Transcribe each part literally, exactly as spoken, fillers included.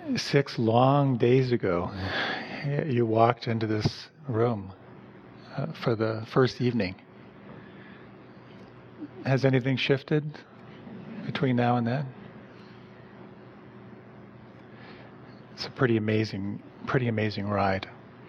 Six long days ago, you walked into this room uh, for the first evening. Has anything shifted between now and then? It's a pretty amazing, pretty amazing ride.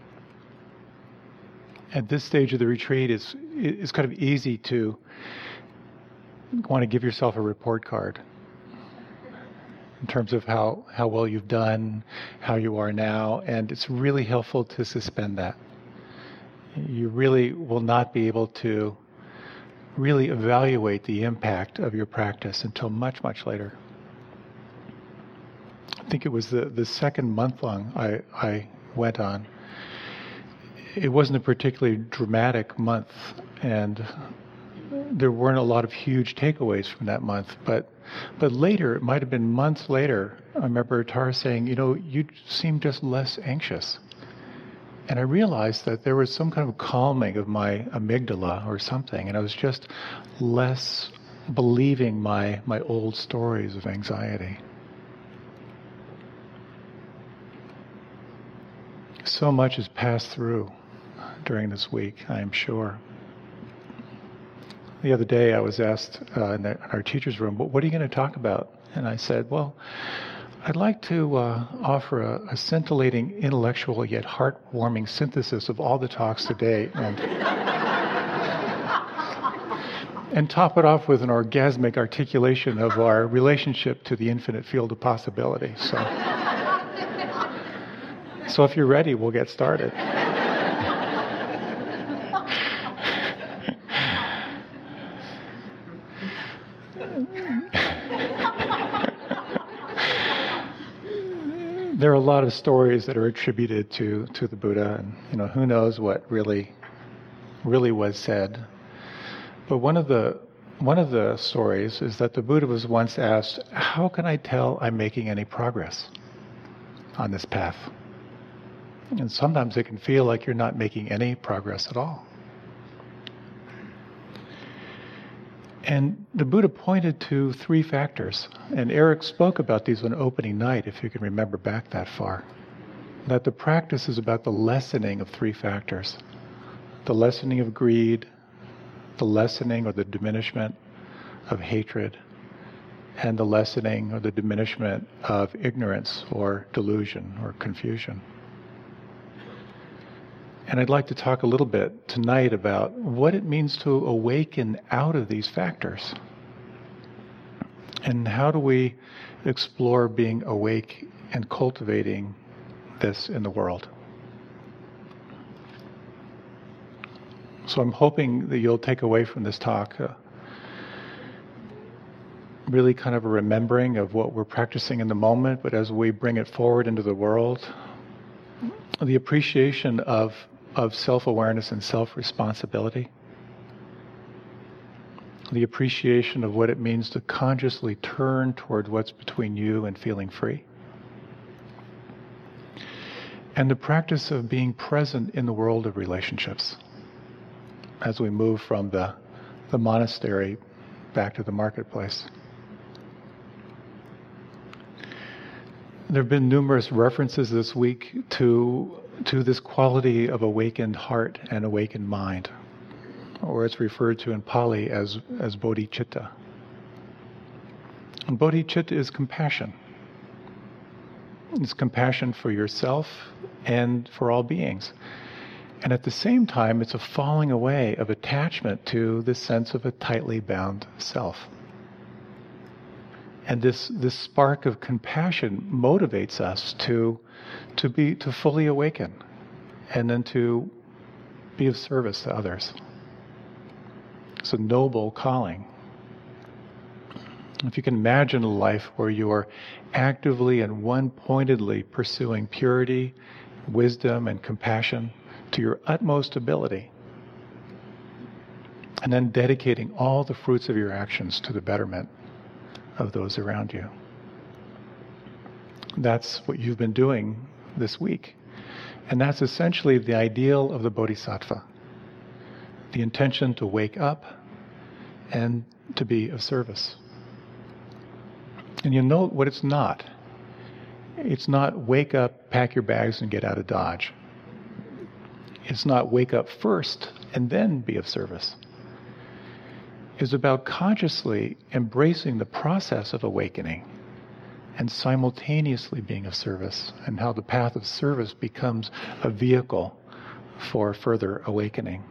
At this stage of the retreat, it's, it's kind of easy to want to give yourself a report card in terms of how, how well you've done, how you are now, and it's really helpful to suspend that. You really will not be able to really evaluate the impact of your practice until much, much later. I think it was the, the second month long I, I went on. It wasn't a particularly dramatic month, and there weren't a lot of huge takeaways from that month, but but later, it might have been months later, I remember Tara saying, you know, you seem just less anxious. And I realized that there was some kind of calming of my amygdala or something, and I was just less believing my, my old stories of anxiety. So much has passed through during this week, I am sure. The other day I was asked uh, in, the, in our teacher's room, what are you going to talk about? And I said, well, I'd like to uh, offer a, a scintillating, intellectual, yet heartwarming synthesis of all the talks today, and, and top it off with an orgasmic articulation of our relationship to the infinite field of possibility. So, so if you're ready, we'll get started. There are a lot of stories that are attributed to, to the Buddha, and you know, who knows what really really was said. But one of the one of the stories is that the Buddha was once asked, how can I tell I'm making any progress on this path? And sometimes it can feel like you're not making any progress at all. And the Buddha pointed to three factors, and Eric spoke about these on opening night, if you can remember back that far. That the practice is about the lessening of three factors. The lessening of greed, the lessening or the diminishment of hatred, and the lessening or the diminishment of ignorance or delusion or confusion. And I'd like to talk a little bit tonight about what it means to awaken out of these factors. And how do we explore being awake and cultivating this in the world? So I'm hoping that you'll take away from this talk uh, really kind of a remembering of what we're practicing in the moment, but as we bring it forward into the world, the appreciation of of self-awareness and self-responsibility, the appreciation of what it means to consciously turn toward what's between you and feeling free, and the practice of being present in the world of relationships as we move from the, the monastery back to the marketplace. There have been numerous references this week to to this quality of awakened heart and awakened mind, or it's referred to in Pali as, as bodhicitta. And bodhicitta is compassion. It's compassion for yourself and for all beings. And at the same time, it's a falling away of attachment to this sense of a tightly bound self. And this, this spark of compassion motivates us to to be to fully awaken and then to be of service to others. It's a noble calling. If you can imagine a life where you are actively and one-pointedly pursuing purity, wisdom, and compassion to your utmost ability, and then dedicating all the fruits of your actions to the betterment of those around you. That's what you've been doing this week. And that's essentially the ideal of the Bodhisattva. The intention to wake up and to be of service. And you know what it's not. It's not wake up, pack your bags, and get out of Dodge. It's not wake up first and then be of service. It's about consciously embracing the process of awakening and simultaneously being of service, and how the path of service becomes a vehicle for further awakening.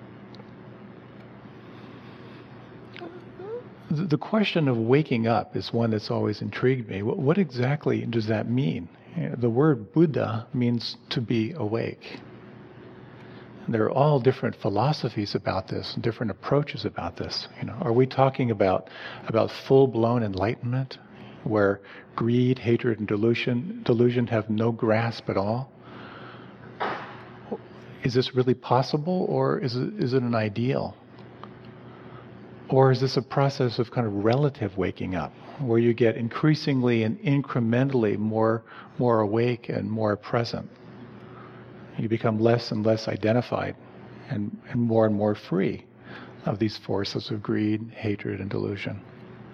The question of waking up is one that's always intrigued me. What, what exactly does that mean? The word Buddha means to be awake. There are all different philosophies about this, different approaches about this. You know, are we talking about about full-blown enlightenment, where greed, hatred, and delusion delusion have no grasp at all? Is this really possible, or is it, is it an ideal? Or is this a process of kind of relative waking up, where you get increasingly and incrementally more, more awake and more present? You become less and less identified and, and more and more free of these forces of greed, hatred, and delusion.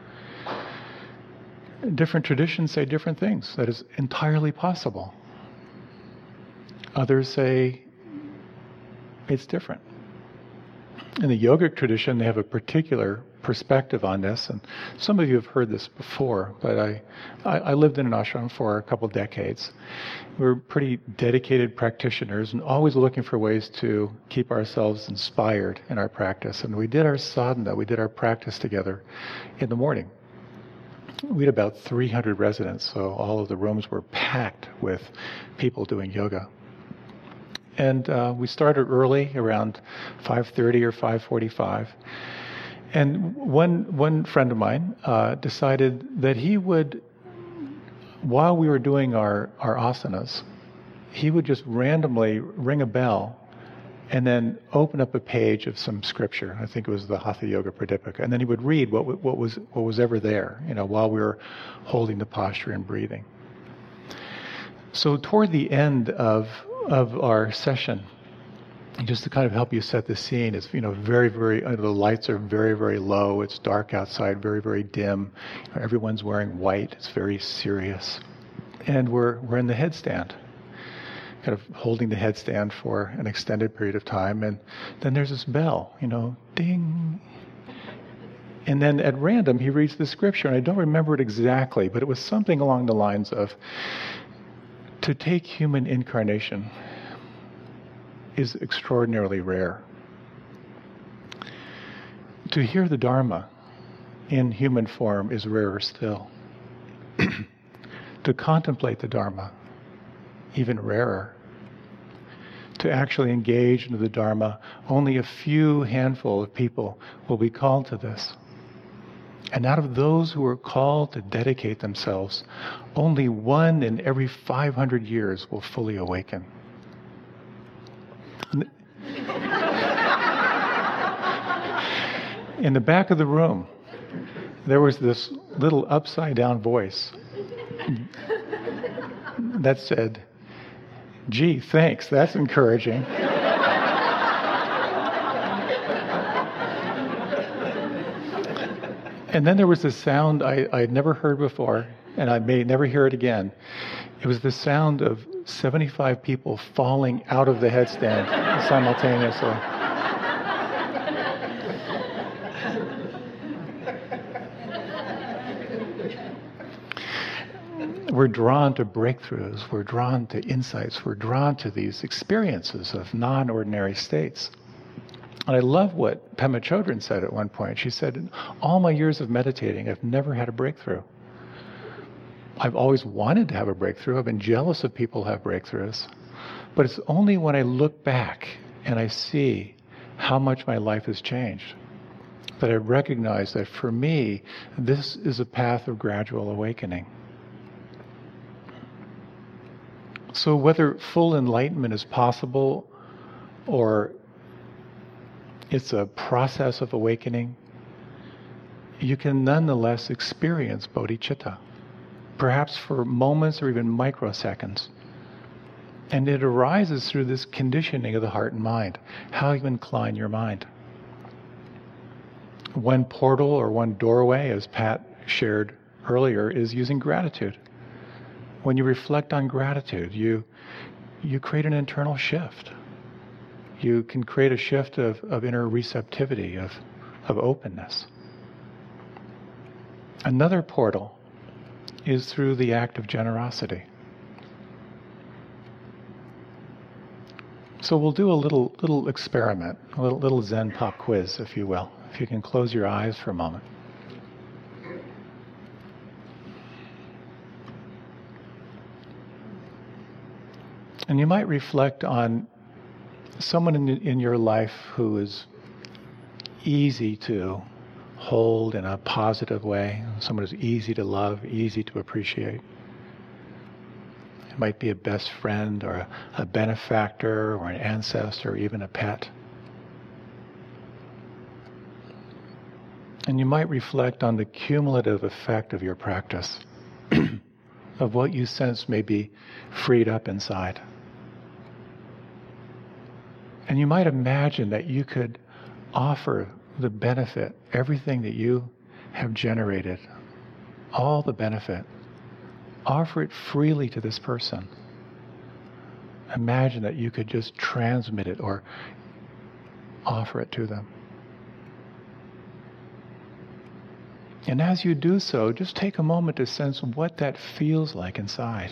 Different traditions say different things. That is entirely possible. Others say it's different. In the yogic tradition, they have a particular perspective on this, and some of you have heard this before, but I, I, I lived in an ashram for a couple decades. We were pretty dedicated practitioners and always looking for ways to keep ourselves inspired in our practice. And we did our sadhana, we did our practice together in the morning. We had about three hundred residents, so all of the rooms were packed with people doing yoga. And uh, we started early, around five thirty or five forty-five. And one one friend of mine uh, decided that he would, while we were doing our, our asanas, he would just randomly ring a bell and then open up a page of some scripture. I think it was the Hatha Yoga Pradipika. And then he would read what, what was what was ever there, you know, while we were holding the posture and breathing. So toward the end of of our session, just to kind of help you set the scene, it's, you know, very, very, uh, the lights are very, very low. It's dark outside, very, very dim. Everyone's wearing white. It's very serious. And we're we're in the headstand, kind of holding the headstand for an extended period of time. And then there's this bell, you know, ding. And then at random, he reads the scripture, and I don't remember it exactly, but it was something along the lines of, to take human incarnation is extraordinarily rare. To hear the Dharma in human form is rarer still. To contemplate the Dharma, even rarer. To actually engage into the Dharma, only a few handful of people will be called to this. And out of those who are called to dedicate themselves, only one in every five hundred years will fully awaken. In the back of the room, there was this little upside-down voice that said, "Gee, thanks, that's encouraging." And then there was this sound I, I had never heard before, and I may never hear it again. It was the sound of seventy-five people falling out of the headstand simultaneously. We're drawn to breakthroughs, we're drawn to insights, we're drawn to these experiences of non-ordinary states. And I love what Pema Chodron said at one point. She said, in all my years of meditating, I've never had a breakthrough. I've always wanted to have a breakthrough. I've been jealous of people who have breakthroughs. But it's only when I look back and I see how much my life has changed that I recognize that for me, this is a path of gradual awakening. So whether full enlightenment is possible or it's a process of awakening, you can nonetheless experience bodhicitta, perhaps for moments or even microseconds. And it arises through this conditioning of the heart and mind, how you incline your mind. One portal or one doorway, as Pat shared earlier, is using gratitude. When you reflect on gratitude, you you create an internal shift. You can create a shift of, of inner receptivity, of, of openness. Another portal is through the act of generosity. So we'll do a little little experiment, a little, little Zen pop quiz, if you will. If you can close your eyes for a moment. And you might reflect on someone in, in your life who is easy to hold in a positive way, someone who's easy to love, easy to appreciate. It might be a best friend or a, a benefactor or an ancestor or even a pet. And you might reflect on the cumulative effect of your practice, of what you sense may be freed up inside. And you might imagine that you could offer the benefit, everything that you have generated, all the benefit, offer it freely to this person. Imagine that you could just transmit it or offer it to them. And as you do so, just take a moment to sense what that feels like inside.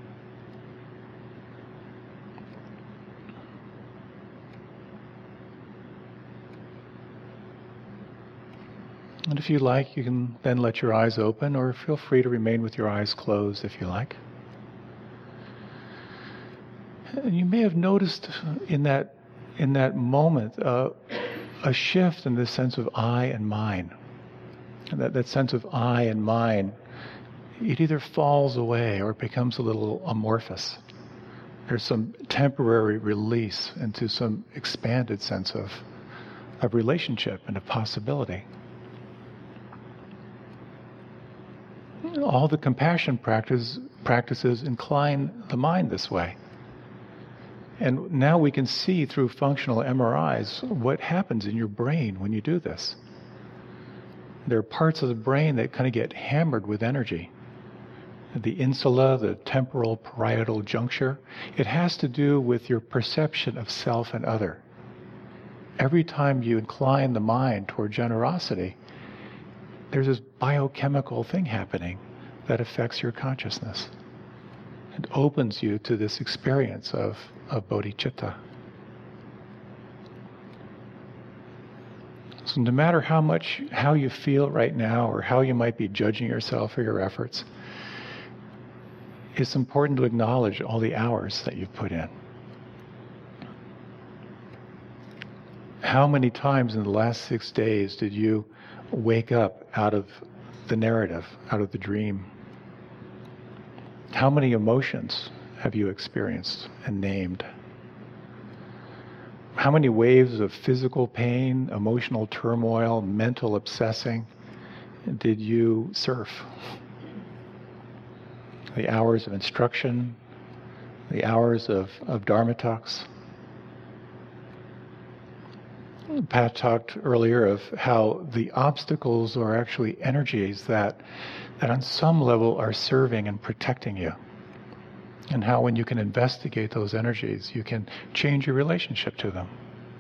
And if you like, you can then let your eyes open, or feel free to remain with your eyes closed if you like. And you may have noticed in that in that moment uh, a shift in the sense of I and mine. And that, that sense of I and mine, it either falls away or it becomes a little amorphous. There's some temporary release into some expanded sense of, of relationship and of possibility. All the compassion practice, practices incline the mind this way. And now we can see through functional M R Is what happens in your brain when you do this. There are parts of the brain that kind of get hammered with energy. The insula, the temporal parietal juncture, it has to do with your perception of self and other. Every time you incline the mind toward generosity, there's this biochemical thing happening that affects your consciousness. It opens you to this experience of, of bodhicitta. So no matter how much, how you feel right now or how you might be judging yourself or your efforts, it's important to acknowledge all the hours that you've put in. How many times in the last six days did you wake up out of the narrative, out of the dream? How many emotions have you experienced and named? How many waves of physical pain, emotional turmoil, mental obsessing did you surf? The hours of instruction, the hours of, of Dharma talks. Pat talked earlier of how the obstacles are actually energies that, that on some level are serving and protecting you. And how when you can investigate those energies, you can change your relationship to them.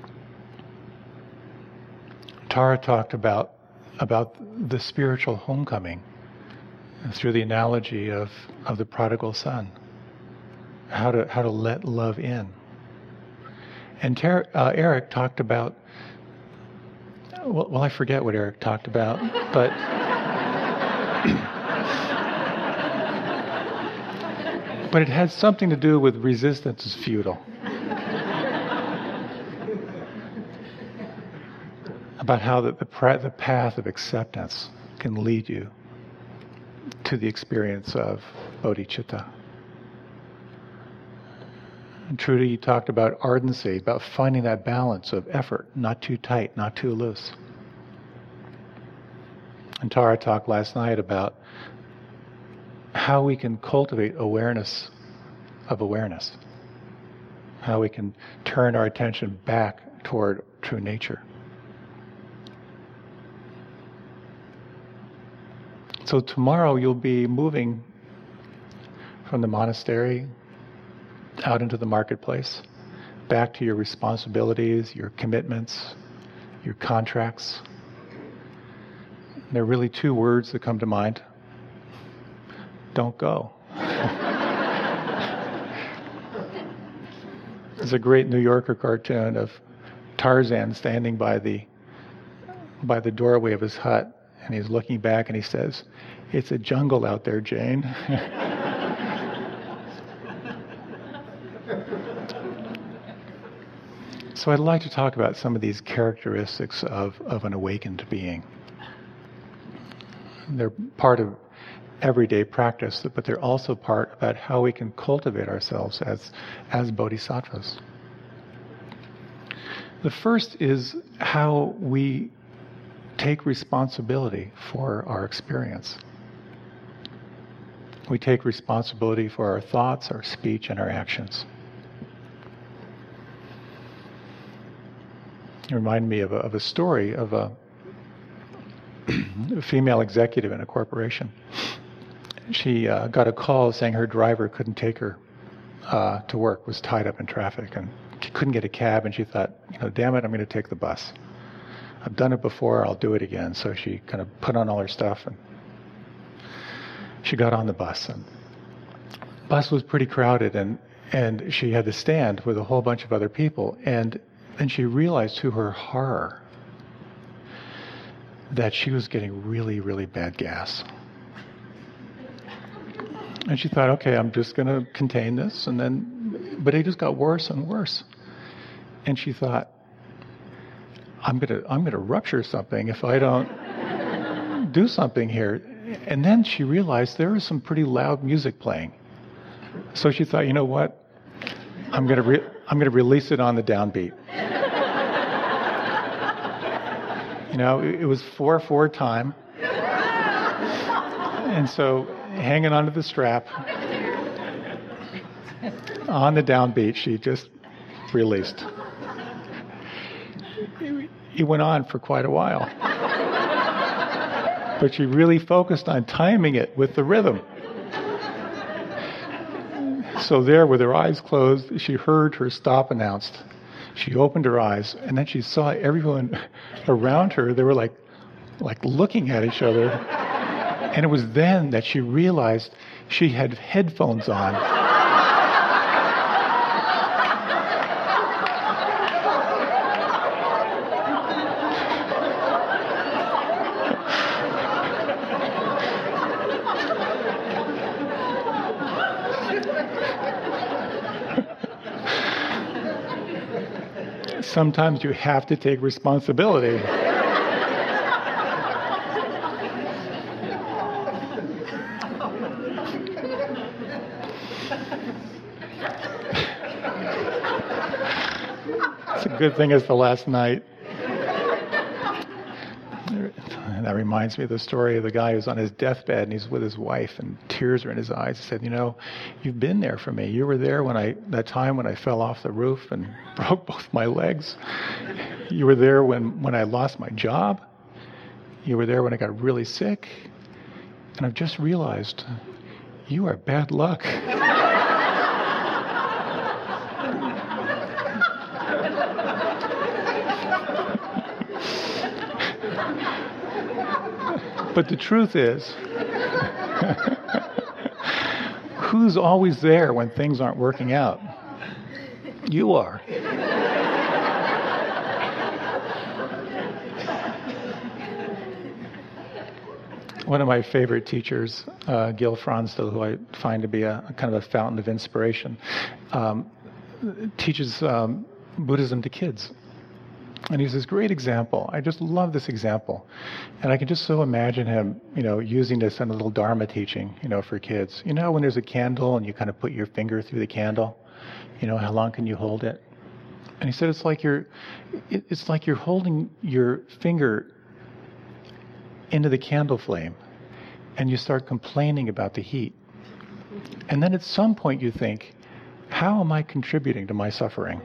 Tara talked about, about the spiritual homecoming through the analogy of, of the prodigal son. How to, how to let love in. And Ter- uh, Eric talked about, well, well, I forget what Eric talked about, but but it had something to do with resistance is futile. About how the, the, pra- the path of acceptance can lead you to the experience of bodhicitta. And Trudy talked about ardency, about finding that balance of effort, not too tight, not too loose. And Tara talked last night about how we can cultivate awareness of awareness, how we can turn our attention back toward true nature. So tomorrow you'll be moving from the monastery out into the marketplace, back to your responsibilities, your commitments, your contracts. There are really two words that come to mind. Don't go. There's a great New Yorker cartoon of Tarzan standing by the by the doorway of his hut, and he's looking back and he says, "It's a jungle out there, Jane." So I'd like to talk about some of these characteristics of, of an awakened being. They're part of everyday practice, but they're also part about how we can cultivate ourselves as, as bodhisattvas. The first is how we take responsibility for our experience. We take responsibility for our thoughts, our speech, and our actions. It reminded me of a, of a story of a, a female executive in a corporation. She uh, got a call saying her driver couldn't take her uh, to work, was tied up in traffic, and she couldn't get a cab, and she thought, you know, damn it, I'm going to take the bus. I've done it before, I'll do it again. So she kind of put on all her stuff, and she got on the bus. And the bus was pretty crowded, and, and she had to stand with a whole bunch of other people. And then she realized, to her horror, that she was getting really, really bad gas. And she thought, okay, I'm just going to contain this. And then, but it just got worse and worse. And she thought, I'm going to, I'm going to rupture something if I don't do something here. And then she realized there was some pretty loud music playing. So she thought, you know what? I'm going to, re- I'm going to release it on the downbeat. You know, it, it was four four time. And so, hanging onto the strap, on the downbeat, she just released. It, it went on for quite a while. But she really focused on timing it with the rhythm. So there, with her eyes closed, she heard her stop announced. She opened her eyes, and then she saw everyone around her. They were like, like looking at each other. And it was then that she realized she had headphones on. Sometimes you have to take responsibility. It's a good thing it's the last night. And that reminds me of the story of the guy who's on his deathbed and he's with his wife and tears are in his eyes. He said, you know, you've been there for me. You were there when I, that time when I fell off the roof and broke both my legs. You were there when, when I lost my job. You were there when I got really sick. And I've just realized you are bad luck. But the truth is, who's always there when things aren't working out? You are. One of my favorite teachers, uh, Gil Fronsdal, who I find to be a, a kind of a fountain of inspiration, um, teaches um, Buddhism to kids. And he's this great example. I just love this example. And I can just so imagine him, you know, using this in a little Dharma teaching, you know, for kids. You know, when there's a candle and you kind of put your finger through the candle, you know, how long can you hold it? And he said it's like you're, it's like you're holding your finger into the candle flame and you start complaining about the heat. And then at some point you think, how am I contributing to my suffering?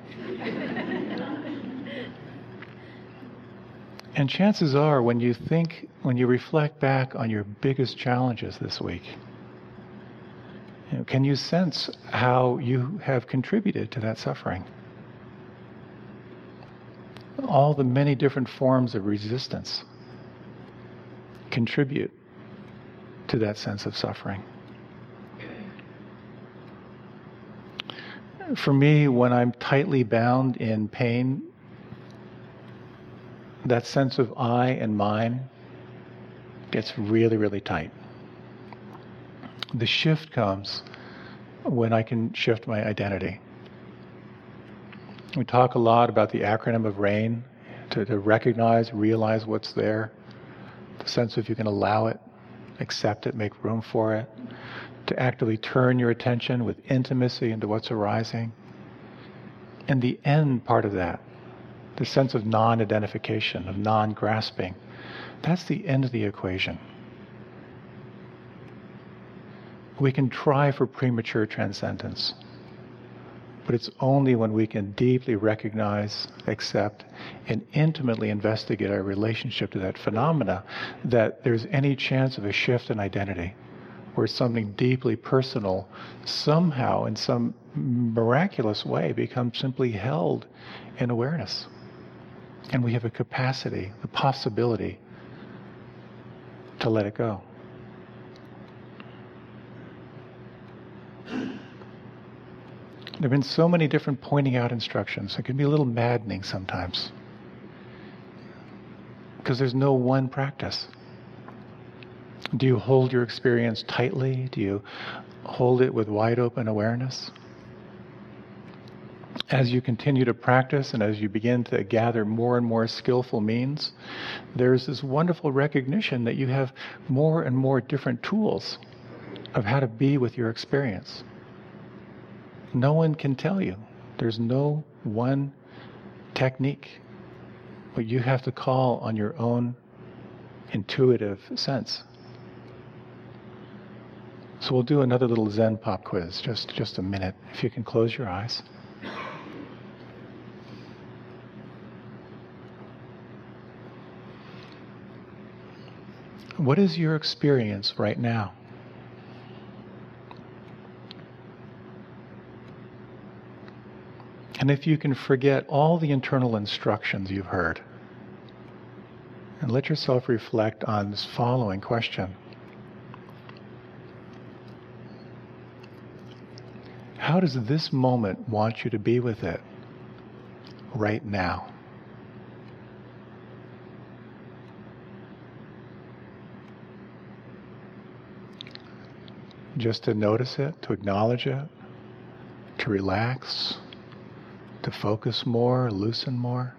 And chances are, when you think, when you reflect back on your biggest challenges this week, You know, can you sense how you have contributed to that suffering? All the many different forms of resistance contribute to that sense of suffering. For me, when I'm tightly bound in pain, that sense of I and mine gets really, really tight. The shift comes when I can shift my identity. We talk a lot about the acronym of RAIN, to, to recognize, realize what's there, the sense of you can allow it, accept it, make room for it, to actively turn your attention with intimacy into what's arising. And the end part of that, the sense of non-identification, of non-grasping, that's the end of the equation. We can try for premature transcendence, but it's only when we can deeply recognize, accept, and intimately investigate our relationship to that phenomena that there's any chance of a shift in identity, where something deeply personal somehow, in some miraculous way, becomes simply held in awareness. And we have a capacity, the possibility to let it go. There have been so many different pointing out instructions. It can be a little maddening sometimes, because there's no one practice. Do you hold your experience tightly? Do you hold it with wide open awareness? As you continue to practice and as you begin to gather more and more skillful means, there's this wonderful recognition that you have more and more different tools of how to be with your experience. No one can tell you. There's no one technique. But you have to call on your own intuitive sense. So we'll do another little Zen pop quiz, just, just a minute. If you can close your eyes. What is your experience right now? And if you can forget all the internal instructions you've heard, and let yourself reflect on this following question. How does this moment want you to be with it right now? Just to notice it, to acknowledge it, to relax, to focus more, loosen more.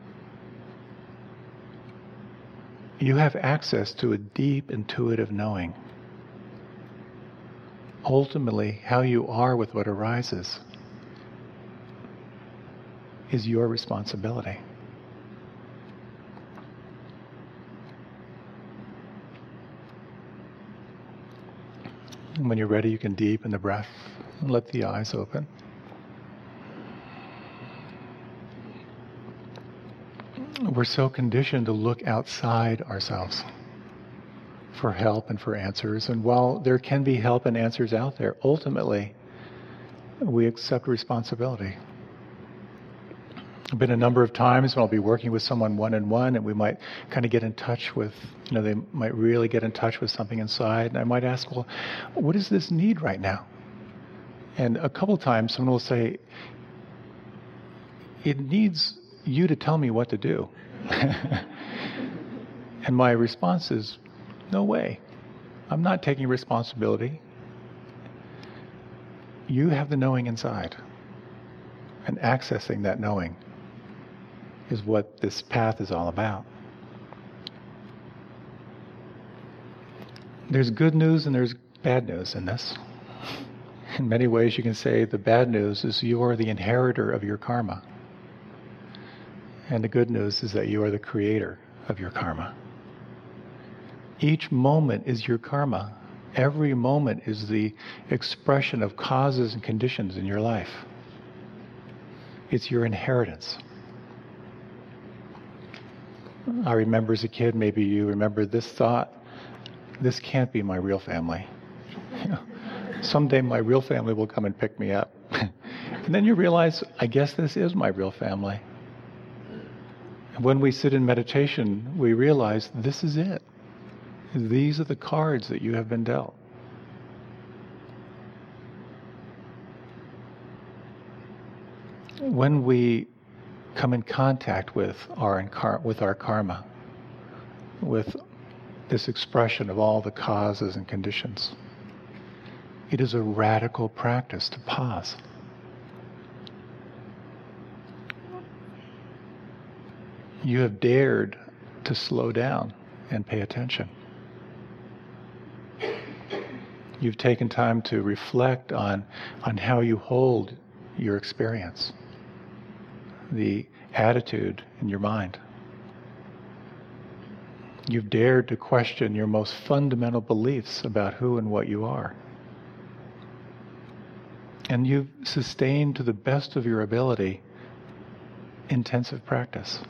You have access to a deep intuitive knowing. Ultimately, how you are with what arises is your responsibility. And when you're ready, you can deepen the breath and let the eyes open. We're so conditioned to look outside ourselves for help and for answers. And while there can be help and answers out there, ultimately, we accept responsibility. There have been a number of times when I'll be working with someone one-on-one and we might kind of get in touch with, you know, they might really get in touch with something inside. And I might ask, well, what does this need right now? And a couple of times someone will say, it needs you to tell me what to do. And my response is, no way. I'm not taking responsibility. You have the knowing inside. And accessing that knowing is what this path is all about. There's good news and there's bad news in this. In many ways you can say the bad news is you are the inheritor of your karma. And the good news is that you are the creator of your karma. Each moment is your karma. Every moment is the expression of causes and conditions in your life. It's your inheritance. I remember as a kid, maybe you remember this thought, this can't be my real family. You know, Someday my real family will come and pick me up. And then you realize, I guess this is my real family. And when we sit in meditation, we realize this is it. These are the cards that you have been dealt. When we come in contact with our incar- with our karma, with this expression of all the causes and conditions, it is a radical practice to pause. You have dared to slow down and pay attention. You've taken time to reflect on, on how you hold your experience, the attitude in your mind. You've dared to question your most fundamental beliefs about who and what you are. And you've sustained to the best of your ability intensive practice.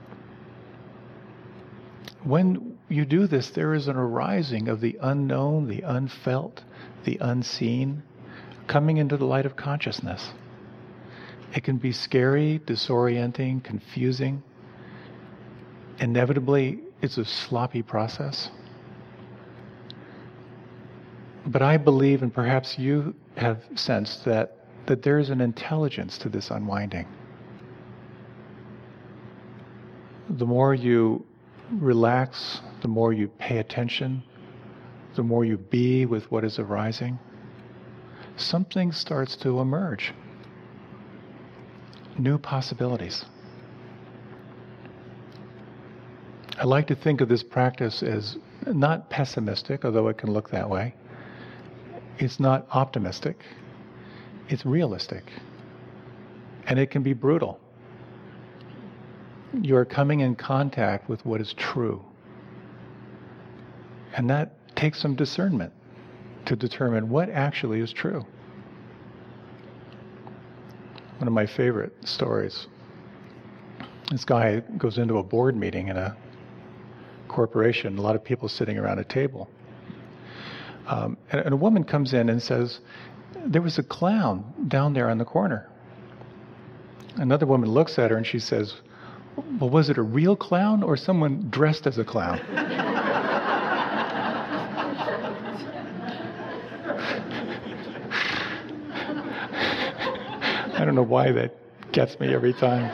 When you do this, there is an arising of the unknown, the unfelt, the unseen, coming into the light of consciousness. It can be scary, disorienting, confusing. Inevitably, it's a sloppy process. But I believe, and perhaps you have sensed, that, that there is an intelligence to this unwinding. The more you relax, the more you pay attention, the more you be with what is arising, something starts to emerge. New possibilities. I like to think of this practice as not pessimistic, although it can look that way. It's not optimistic. It's realistic. And it can be brutal. You are coming in contact with what is true. And that takes some discernment to determine what actually is true. One of my favorite stories, this guy goes into a board meeting in a corporation, a lot of people sitting around a table. Um, and, and a woman comes in and says, "There was a clown down there on the corner." Another woman looks at her and she says, "Well, was it a real clown or someone dressed as a clown?" I don't know why that gets me every time.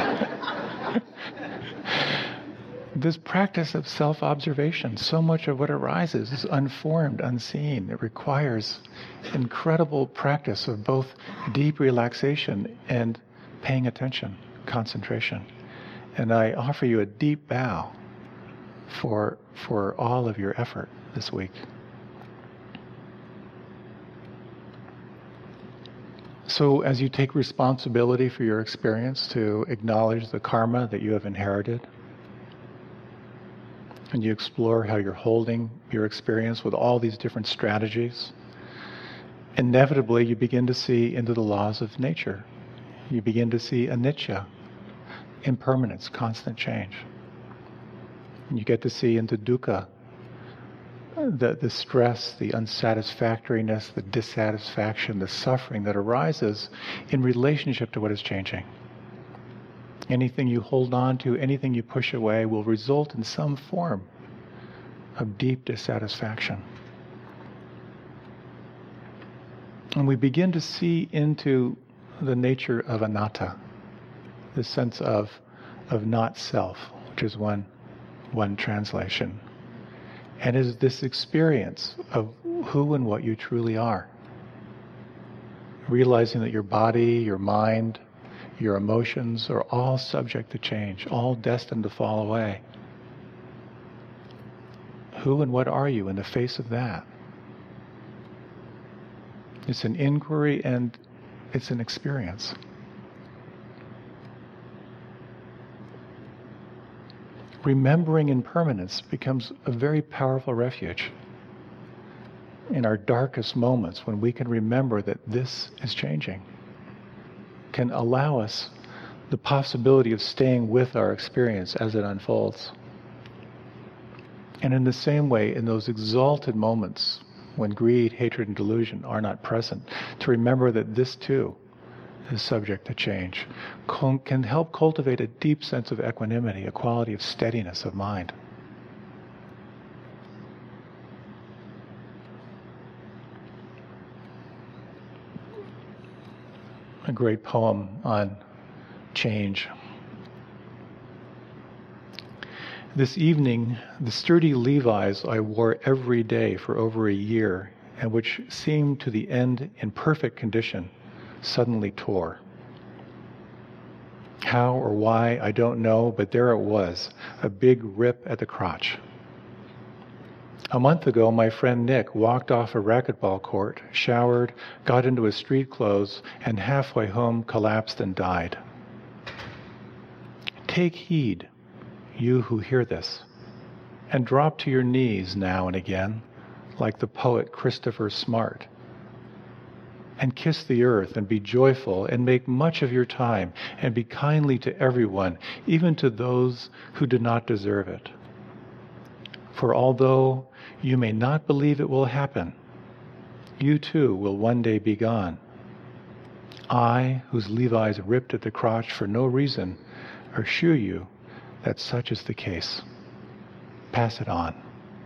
This practice of self-observation, so much of what arises is unformed, unseen. It requires incredible practice of both deep relaxation and paying attention, concentration. And I offer you a deep bow for, for all of your effort this week. So as you take responsibility for your experience, to acknowledge the karma that you have inherited, and you explore how you're holding your experience with all these different strategies, inevitably you begin to see into the laws of nature. You begin to see anicca, impermanence, constant change. And you get to see into dukkha, the, the stress, the unsatisfactoriness, the dissatisfaction, the suffering that arises in relationship to what is changing. Anything you hold on to, anything you push away will result in some form of deep dissatisfaction. And we begin to see into the nature of anatta, the sense of, of not self, which is one, one translation. And is this experience of who and what you truly are. Realizing that your body, your mind, your emotions are all subject to change, all destined to fall away. Who and what are you in the face of that? It's an inquiry and it's an experience. Remembering impermanence becomes a very powerful refuge. In our darkest moments, when we can remember that this is changing, can allow us the possibility of staying with our experience as it unfolds. And in the same way, in those exalted moments when greed, hatred, and delusion are not present, to remember that this too is subject to change, can help cultivate a deep sense of equanimity, a quality of steadiness of mind. A great poem on change. This evening, the sturdy Levi's I wore every day for over a year, and which seemed to the end in perfect condition, suddenly tore. How or why, I don't know, but there it was, a big rip at the crotch. A month ago, my friend Nick walked off a racquetball court, showered, got into his street clothes, and halfway home collapsed and died. Take heed, you who hear this, and drop to your knees now and again, like the poet Christopher Smart, and kiss the earth and be joyful and make much of your time and be kindly to everyone, even to those who do not deserve it. For although you may not believe it will happen, you too will one day be gone. I, whose Levi's ripped at the crotch for no reason, assure you that such is the case. Pass it on.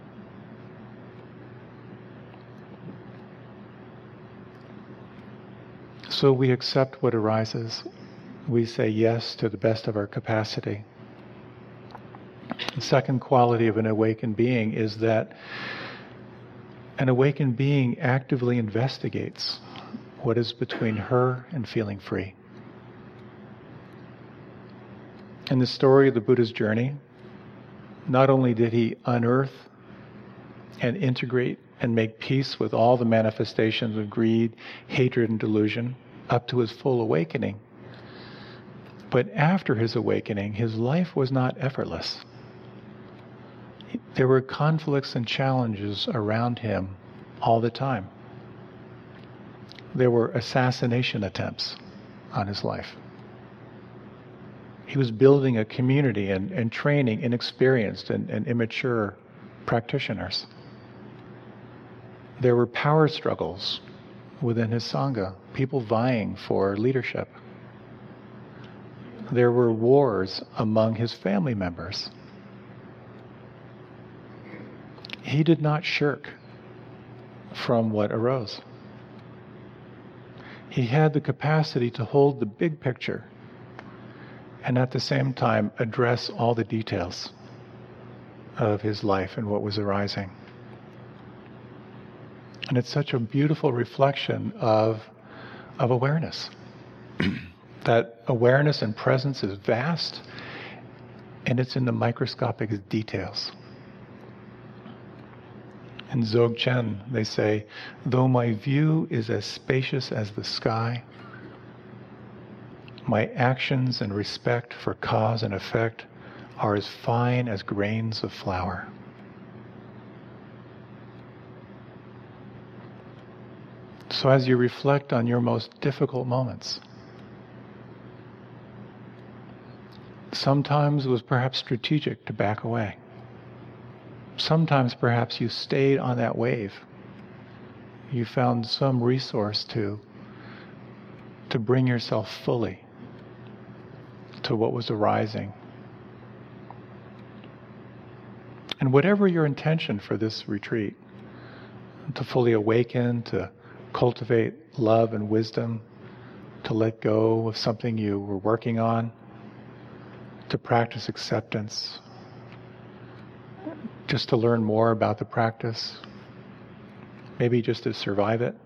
So we accept what arises. We say yes to the best of our capacity. The second quality of an awakened being is that an awakened being actively investigates what is between her and feeling free. In the story of the Buddha's journey, not only did he unearth and integrate and make peace with all the manifestations of greed, hatred, and delusion up to his full awakening, but after his awakening, his life was not effortless. There were conflicts and challenges around him all the time. There were assassination attempts on his life. He was building a community and, and training inexperienced and, and immature practitioners. There were power struggles within his Sangha, people vying for leadership. There were wars among his family members. He did not shirk from what arose. He had the capacity to hold the big picture and at the same time address all the details of his life and what was arising. And it's such a beautiful reflection of, of awareness. That awareness and presence is vast, and it's in the microscopic details. In Dzogchen, they say, though my view is as spacious as the sky, my actions and respect for cause and effect are as fine as grains of flour. So as you reflect on your most difficult moments, sometimes it was perhaps strategic to back away. Sometimes perhaps you stayed on that wave. You found some resource to, to bring yourself fully to what was arising. And whatever your intention for this retreat, to fully awaken, to cultivate love and wisdom, to let go of something you were working on, to practice acceptance, just to learn more about the practice, maybe just to survive it.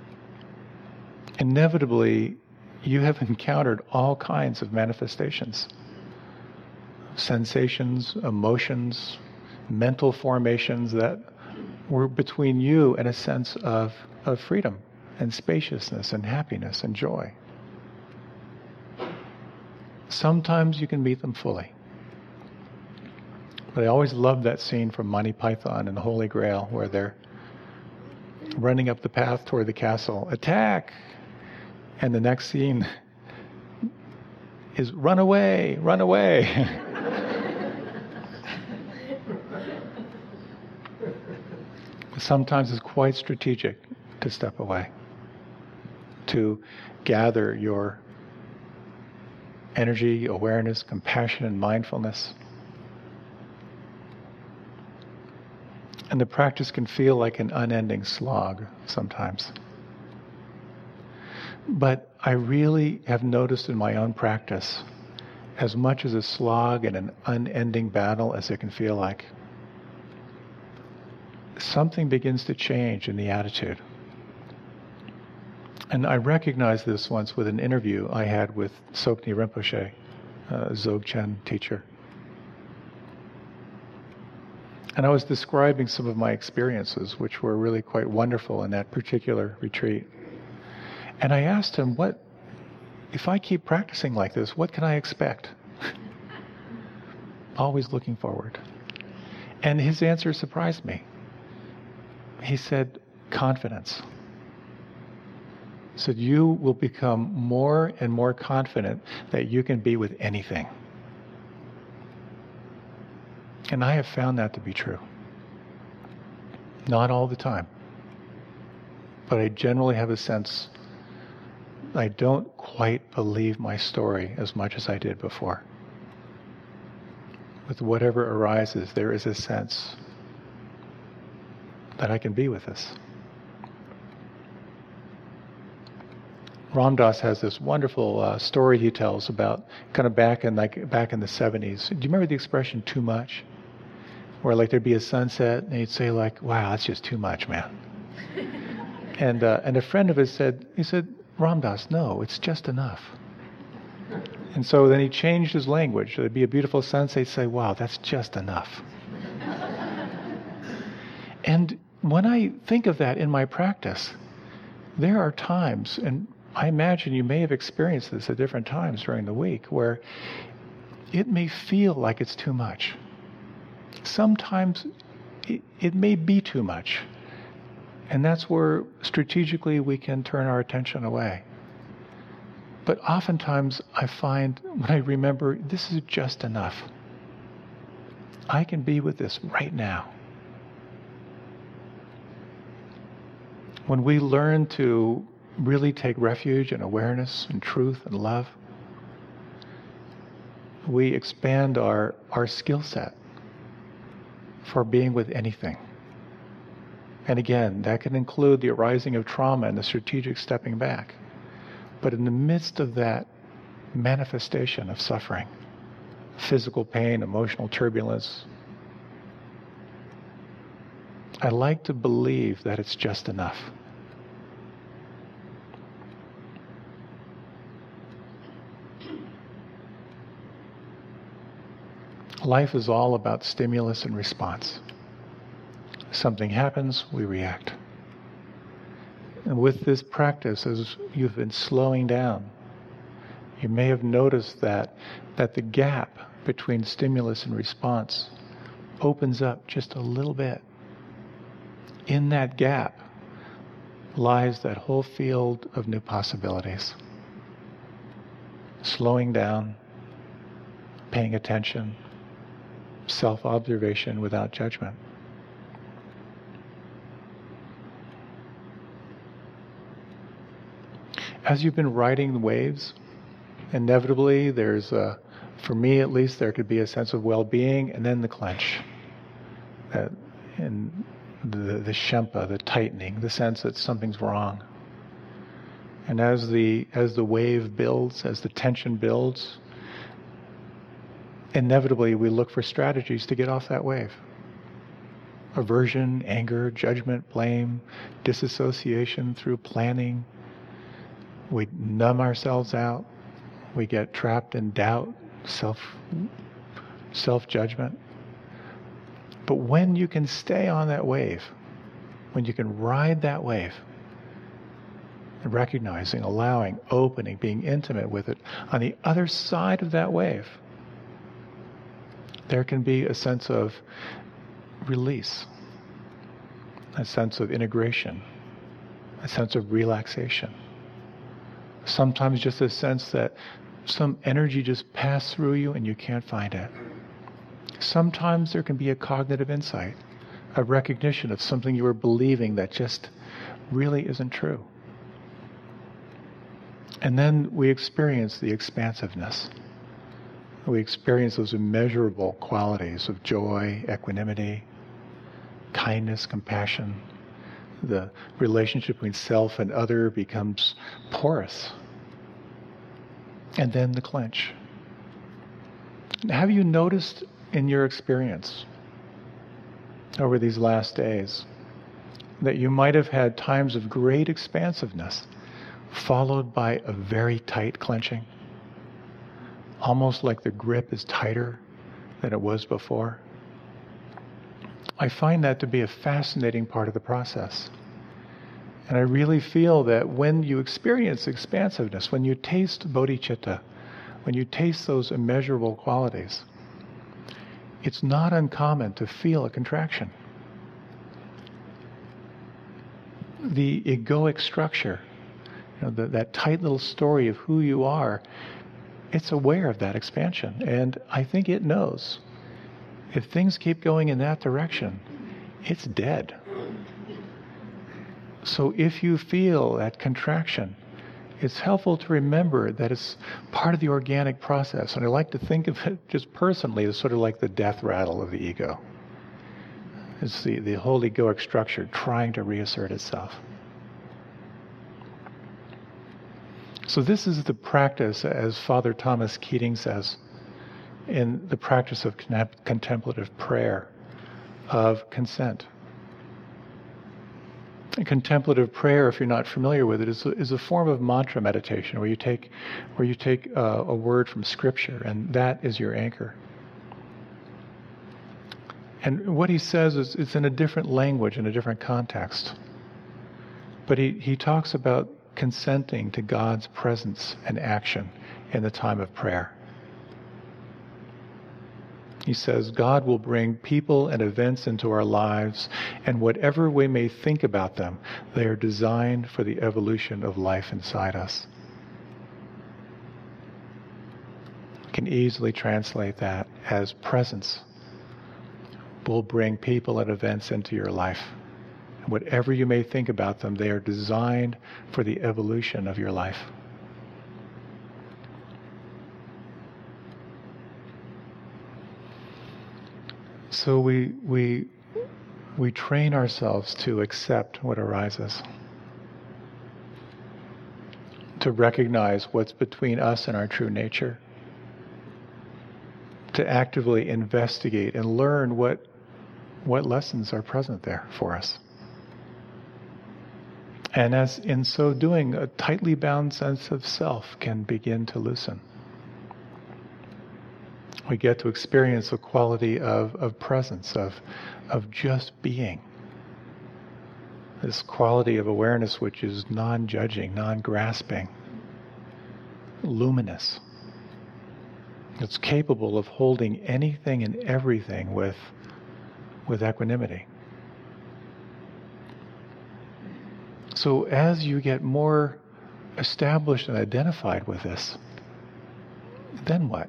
Inevitably, you have encountered all kinds of manifestations, sensations, emotions, mental formations that were between you and a sense of, of freedom and spaciousness and happiness and joy. Sometimes you can meet them fully. But I always love that scene from Monty Python and the Holy Grail where they're running up the path toward the castle. Attack! And the next scene is run away, run away. Sometimes it's quite strategic to step away, to gather your energy, awareness, compassion, and mindfulness. And the practice can feel like an unending slog sometimes. But I really have noticed in my own practice, as much as a slog and an unending battle as it can feel like, something begins to change in the attitude. And I recognized this once with an interview I had with Tsoknyi Rinpoche, a Dzogchen teacher. And I was describing some of my experiences, which were really quite wonderful in that particular retreat. And I asked him, what, if I keep practicing like this, what can I expect? Always looking forward. And his answer surprised me. He said, confidence. He said, you will become more and more confident that you can be with anything. And I have found that to be true. Not all the time. But I generally have a sense I don't quite believe my story as much as I did before. With whatever arises, there is a sense that I can be with this. Ram Dass has this wonderful uh, story he tells about kind of back in like back in the seventies. Do you remember the expression "too much"? Where like there'd be a sunset and he'd say like, "Wow, that's just too much, man." and uh, and a friend of his said, he said, "Ram Dass, no, it's just enough." And so then he changed his language. There'd be a beautiful sunset. He'd say, "Wow, that's just enough." And when I think of that in my practice, there are times, and I imagine you may have experienced this at different times during the week, where it may feel like it's too much. Sometimes it, it may be too much. And that's where strategically we can turn our attention away. But oftentimes I find when I remember this is just enough, I can be with this right now. When we learn to really take refuge in awareness and truth and love, we expand our, our skill set for being with anything. And again, that can include the arising of trauma and the strategic stepping back. But in the midst of that manifestation of suffering, physical pain, emotional turbulence, I like to believe that it's just enough. Life is all about stimulus and response. Something happens, we react. And with this practice, as you've been slowing down, you may have noticed that, that the gap between stimulus and response opens up just a little bit. In that gap lies that whole field of new possibilities. Slowing down, paying attention, self-observation without judgment. As you've been riding the waves, inevitably there's a, for me at least, there could be a sense of well-being and then the clench. That, and the, the shempa, the tightening, the sense that something's wrong. And as the, as the wave builds, as the tension builds, inevitably we look for strategies to get off that wave. Aversion, anger, judgment, blame, disassociation through planning. We numb ourselves out. We get trapped in doubt, self, self-judgment. But when you can stay on that wave, when you can ride that wave, recognizing, allowing, opening, being intimate with it, on the other side of that wave, there can be a sense of release, a sense of integration, a sense of relaxation. Sometimes just a sense that some energy just passed through you and you can't find it. Sometimes there can be a cognitive insight, a recognition of something you were believing that just really isn't true. And then we experience the expansiveness. We experience those immeasurable qualities of joy, equanimity, kindness, compassion. The relationship between self and other becomes porous. And then the clench. Have you noticed in your experience over these last days that you might have had times of great expansiveness followed by a very tight clenching? Almost like the grip is tighter than it was before. I find that to be a fascinating part of the process. And I really feel that when you experience expansiveness, when you taste bodhicitta, when you taste those immeasurable qualities, it's not uncommon to feel a contraction. The egoic structure, you know, the, that tight little story of who you are, it's aware of that expansion. And I think it knows if things keep going in that direction, it's dead. So if you feel that contraction, it's helpful to remember that it's part of the organic process. And I like to think of it just personally as sort of like the death rattle of the ego. It's the, the whole egoic structure trying to reassert itself. So this is the practice, as Father Thomas Keating says, in the practice of contemplative prayer, of consent. And contemplative prayer, if you're not familiar with it, is a, is a form of mantra meditation where you take, where you take uh, a word from Scripture, and that is your anchor. And what he says is it's in a different language, in a different context. But he, he talks about consenting to God's presence and action in the time of prayer. He says, God will bring people and events into our lives, and whatever we may think about them, they are designed for the evolution of life inside us. You can easily translate that as presence will bring people and events into your life. And whatever you may think about them, they are designed for the evolution of your life. So we we we train ourselves to accept what arises, to recognize what's between us and our true nature, to actively investigate and learn what what lessons are present there for us. And as in so doing, a tightly bound sense of self can begin to loosen. We get to experience a quality of, of presence, of, of just being. This quality of awareness which is non-judging, non-grasping, luminous. It's capable of holding anything and everything with, with equanimity. So as you get more established and identified with this, then what?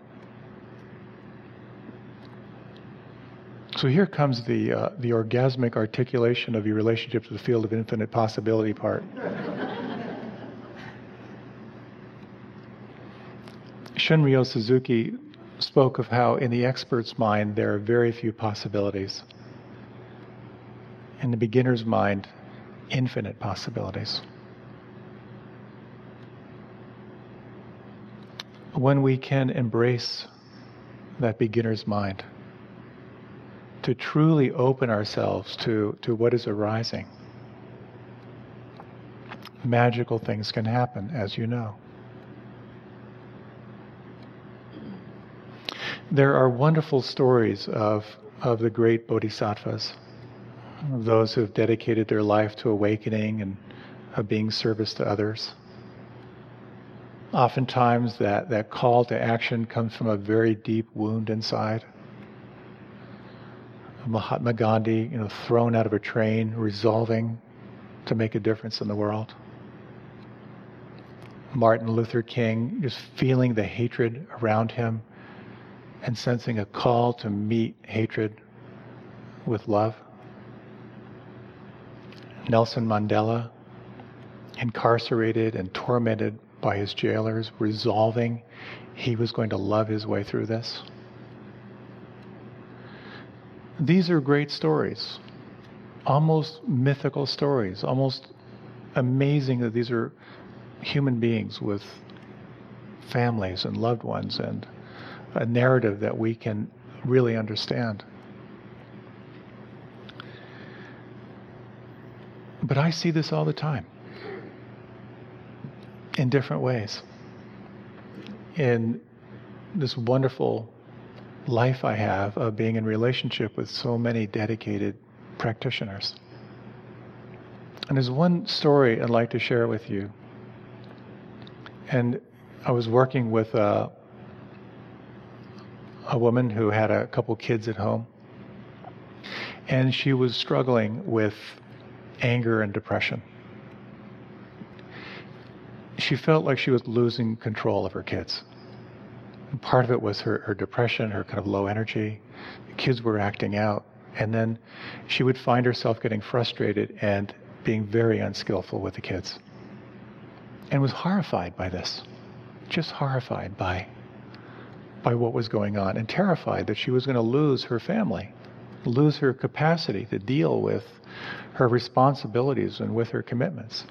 So here comes the uh, the orgasmic articulation of your relationship to the field of infinite possibility part. Shunryo Suzuki spoke of how in the expert's mind there are very few possibilities. In the beginner's mind, infinite possibilities. When we can embrace that beginner's mind, to truly open ourselves to, to what is arising, magical things can happen, as you know. There are wonderful stories of, of the great bodhisattvas, of those who have dedicated their life to awakening and of being service to others. Oftentimes that, that call to action comes from a very deep wound inside. Mahatma Gandhi, you know, thrown out of a train, resolving to make a difference in the world. Martin Luther King, just feeling the hatred around him and sensing a call to meet hatred with love. Nelson Mandela, incarcerated and tormented by his jailers, resolving he was going to love his way through this. These are great stories, almost mythical stories, almost amazing that these are human beings with families and loved ones and a narrative that we can really understand. But I see this all the time in different ways. In this wonderful life I have of being in relationship with so many dedicated practitioners. And there's one story I'd like to share with you. And I was working with a, a woman who had a couple kids at home. And she was struggling with anger and depression. She felt like she was losing control of her kids. And part of it was her, her depression, her kind of low energy. The kids were acting out. And then she would find herself getting frustrated and being very unskillful with the kids. And was horrified by this. Just horrified by, by what was going on. And terrified that she was going to lose her family. Lose her capacity to deal with her responsibilities and with her commitments.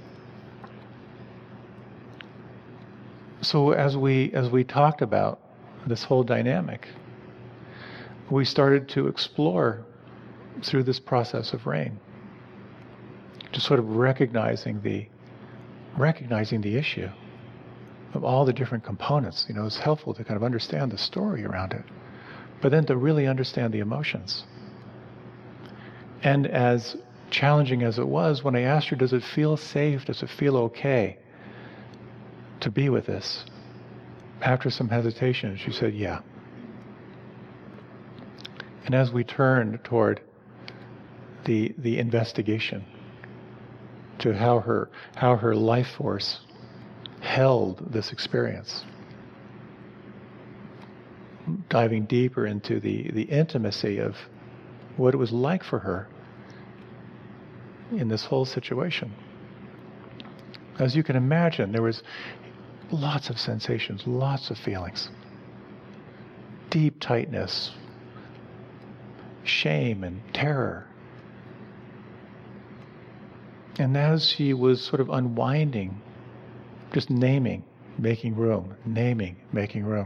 So as we as we talked about this whole dynamic, we started to explore through this process of RAIN, just sort of recognizing the recognizing the issue of all the different components. You know, it's helpful to kind of understand the story around it, but then to really understand the emotions. And as challenging as it was, when I asked her, does it feel safe? Does it feel okay to be with this? After some hesitation, she said, yeah. And as we turned toward the the investigation to how her how her life force held this experience, diving deeper into the, the intimacy of what it was like for her in this whole situation. As you can imagine, there was lots of sensations, lots of feelings. Deep tightness, shame and terror. And as she was sort of unwinding, just naming, making room, naming, making room.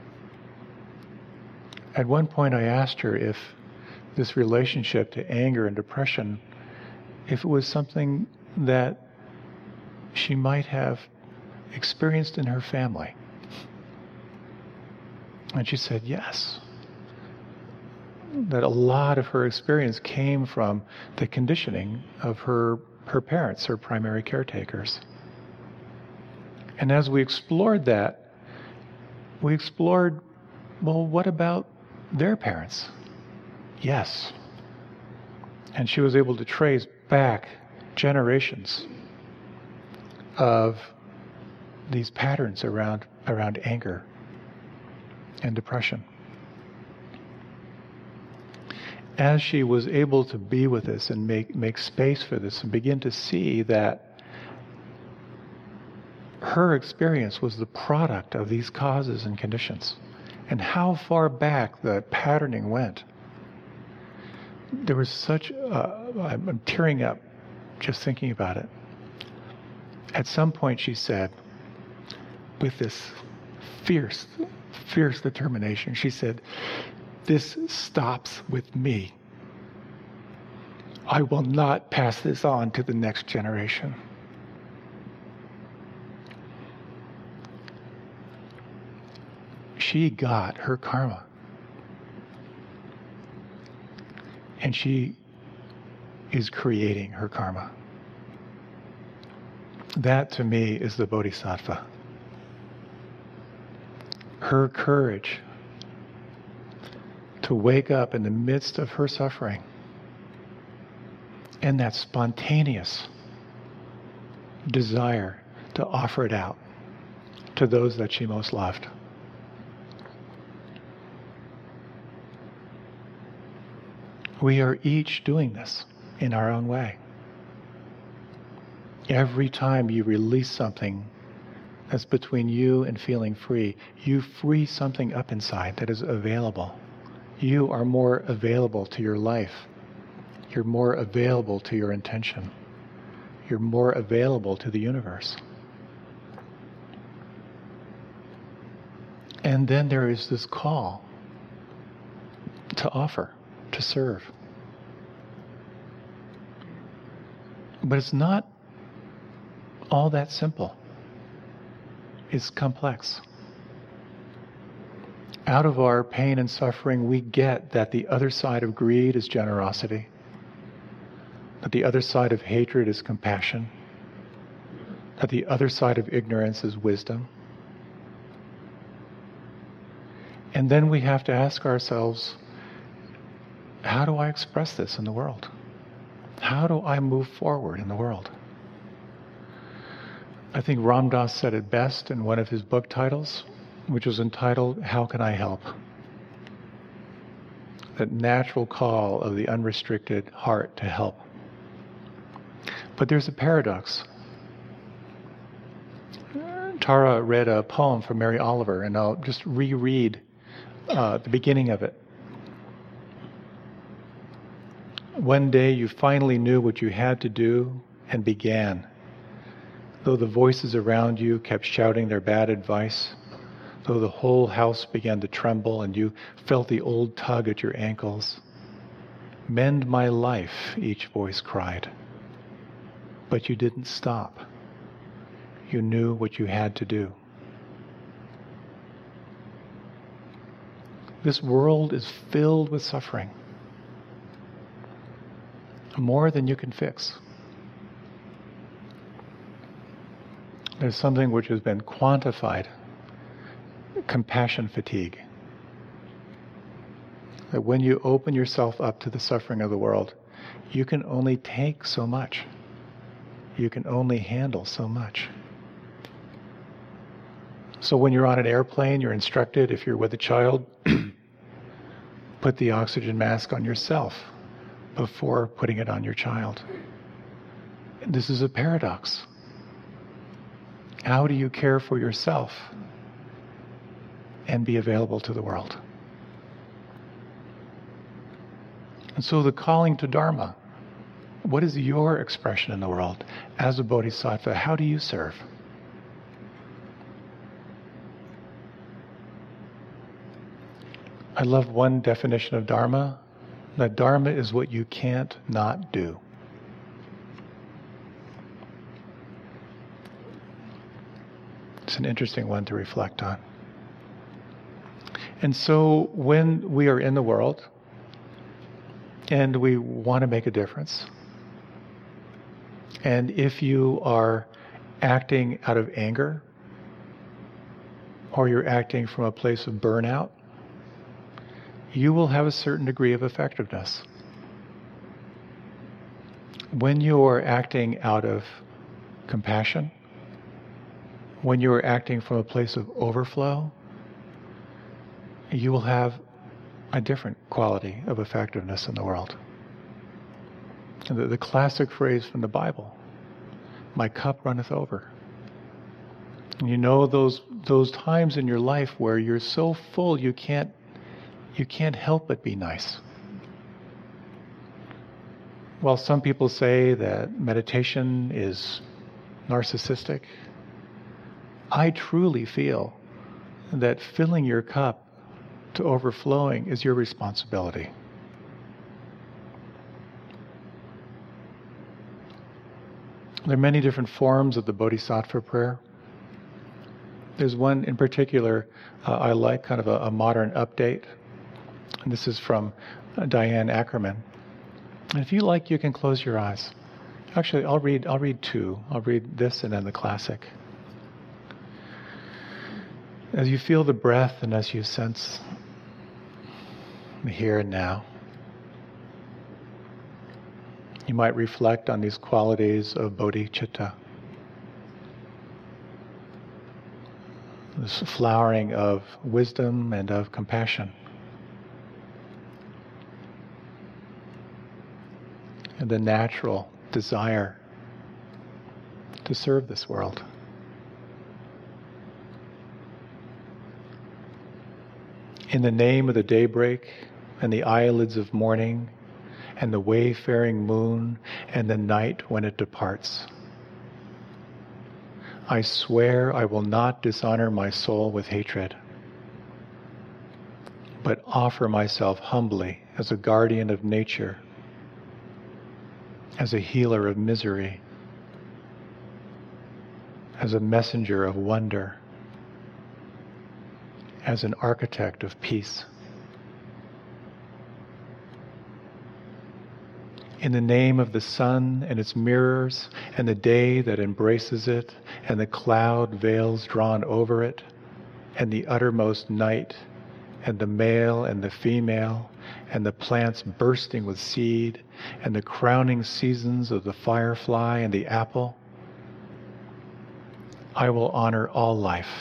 At one point I asked her if this relationship to anger and depression, if it was something that she might have experienced in her family. And she said yes. That a lot of her experience came from the conditioning of her, her parents, her primary caretakers. And as we explored that, we explored, well, what about their parents? Yes. And she was able to trace back generations of these patterns around around anger and depression. As she was able to be with this and make, make space for this and begin to see that her experience was the product of these causes and conditions, and how far back the patterning went, there was such, uh, I'm tearing up just thinking about it. At some point she said, with this fierce, fierce determination, she said, "This stops with me. I will not pass this on to the next generation." She got her karma. And she is creating her karma. That to me is the bodhisattva. Her courage to wake up in the midst of her suffering and that spontaneous desire to offer it out to those that she most loved. We are each doing this in our own way. Every time you release something that's between you and feeling free, you free something up inside that is available. You are more available to your life. You're more available to your intention. You're more available to the universe. And then there is this call to offer, to serve. But it's not all that simple. It's complex. Out of our pain and suffering, we get that the other side of greed is generosity, that the other side of hatred is compassion, that the other side of ignorance is wisdom. And then we have to ask ourselves, how do I express this in the world? How do I move forward in the world? I think Ram Dass said it best in one of his book titles, which was entitled, How Can I Help? That natural call of the unrestricted heart to help. But there's a paradox. Tara read a poem from Mary Oliver, and I'll just reread uh, the beginning of it. One day you finally knew what you had to do and began. Though the voices around you kept shouting their bad advice, though the whole house began to tremble and you felt the old tug at your ankles. Mend my life, each voice cried. But you didn't stop. You knew what you had to do. This world is filled with suffering. More than you can fix. There's something which has been quantified, compassion fatigue. That when you open yourself up to the suffering of the world, you can only take so much. You can only handle so much. So when you're on an airplane, you're instructed, if you're with a child, put the oxygen mask on yourself before putting it on your child. This is a paradox. How do you care for yourself and be available to the world? And so the calling to Dharma, what is your expression in the world? As a bodhisattva, how do you serve? I love one definition of Dharma, that Dharma is what you can't not do. It's an interesting one to reflect on. And so when we are in the world and we want to make a difference, and if you are acting out of anger or you're acting from a place of burnout, you will have a certain degree of effectiveness. When you are acting out of compassion, when you are acting from a place of overflow, you will have a different quality of effectiveness in the world. And the, the classic phrase from the Bible, my cup runneth over. And you know those those times in your life where you're so full you can't you can't help but be nice. While some people say that meditation is narcissistic, I truly feel that filling your cup to overflowing is your responsibility. There are many different forms of the Bodhisattva prayer. There's one in particular uh, I like, kind of a, a modern update. And this is from uh, Diane Ackerman. And if you like, you can close your eyes. Actually, I'll read. I'll read two. I'll read this and then the classic. As you feel the breath and as you sense the here and now, you might reflect on these qualities of bodhicitta. This flowering of wisdom and of compassion. And the natural desire to serve this world. In the name of the daybreak and the eyelids of morning and the wayfaring moon and the night when it departs, I swear I will not dishonor my soul with hatred, but offer myself humbly as a guardian of nature, as a healer of misery, as a messenger of wonder, as an architect of peace. In the name of the sun and its mirrors, and the day that embraces it, and the cloud veils drawn over it, and the uttermost night, and the male and the female, and the plants bursting with seed, and the crowning seasons of the firefly and the apple, I will honor all life,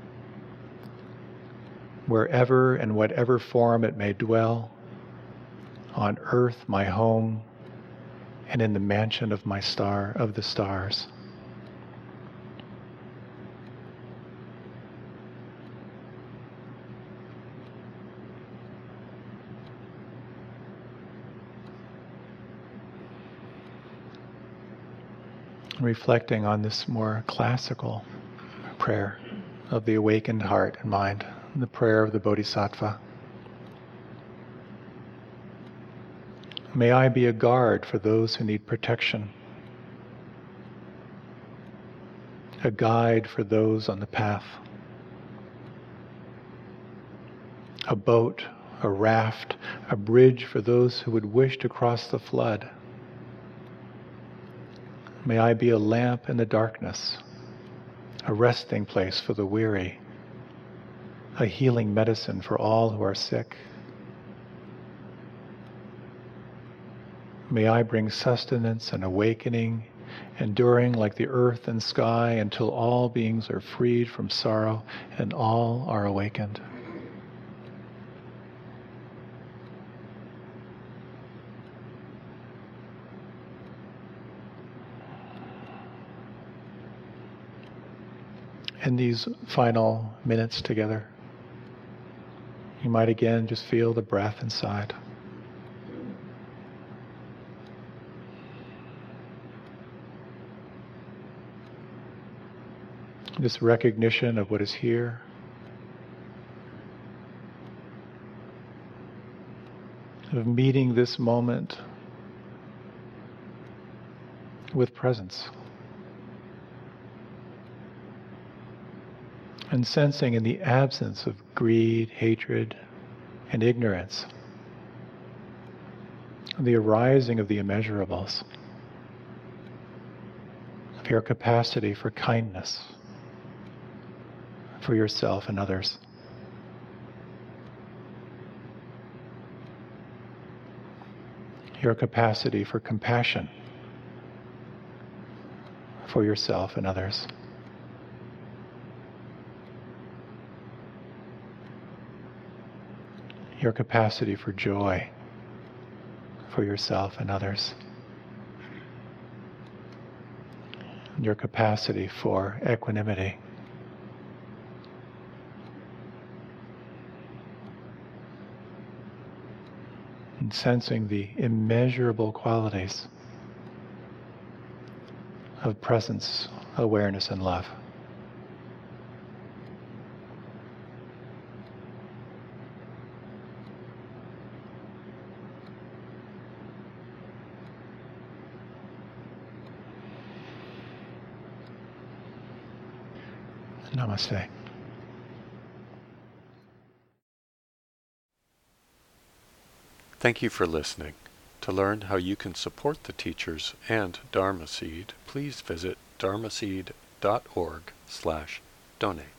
wherever and whatever form it may dwell, on earth my home, and in the mansion of my star of the stars. Reflecting on this more classical prayer of the awakened heart and mind, the prayer of the Bodhisattva. May I be a guard for those who need protection, a guide for those on the path, a boat, a raft, a bridge for those who would wish to cross the flood. May I be a lamp in the darkness, a resting place for the weary, a healing medicine for all who are sick. May I bring sustenance and awakening, enduring like the earth and sky until all beings are freed from sorrow and all are awakened. In these final minutes together, you might again just feel the breath inside. This recognition of what is here. Of meeting this moment with presence. And sensing in the absence of greed, hatred, and ignorance, the arising of the immeasurables, of your capacity for kindness, for yourself and others. Your capacity for compassion for yourself and others. Your capacity for joy for yourself and others. Your capacity for equanimity. And sensing the immeasurable qualities of presence, awareness, and love. Namaste. Thank you for listening. To learn how you can support the teachers and Dharma Seed, please visit dharmaseed dot org slash donate.